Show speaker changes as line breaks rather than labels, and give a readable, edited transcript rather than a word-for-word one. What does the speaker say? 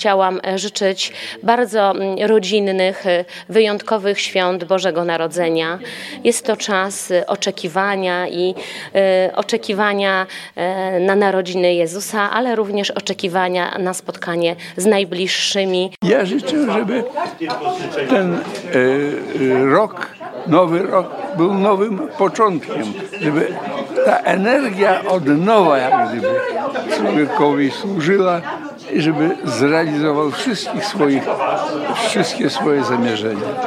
chciałam życzyć bardzo rodzinnych, wyjątkowych świąt Bożego Narodzenia. Jest to czas oczekiwania i oczekiwania na narodziny Jezusa, ale również oczekiwania na spotkanie z najbliższymi.
Ja życzę, żeby ten rok, nowy rok był nowym początkiem, żeby ta energia od nowa jak gdyby człowiekowi służyła i żeby zrealizował wszystkie swoje zamierzenia.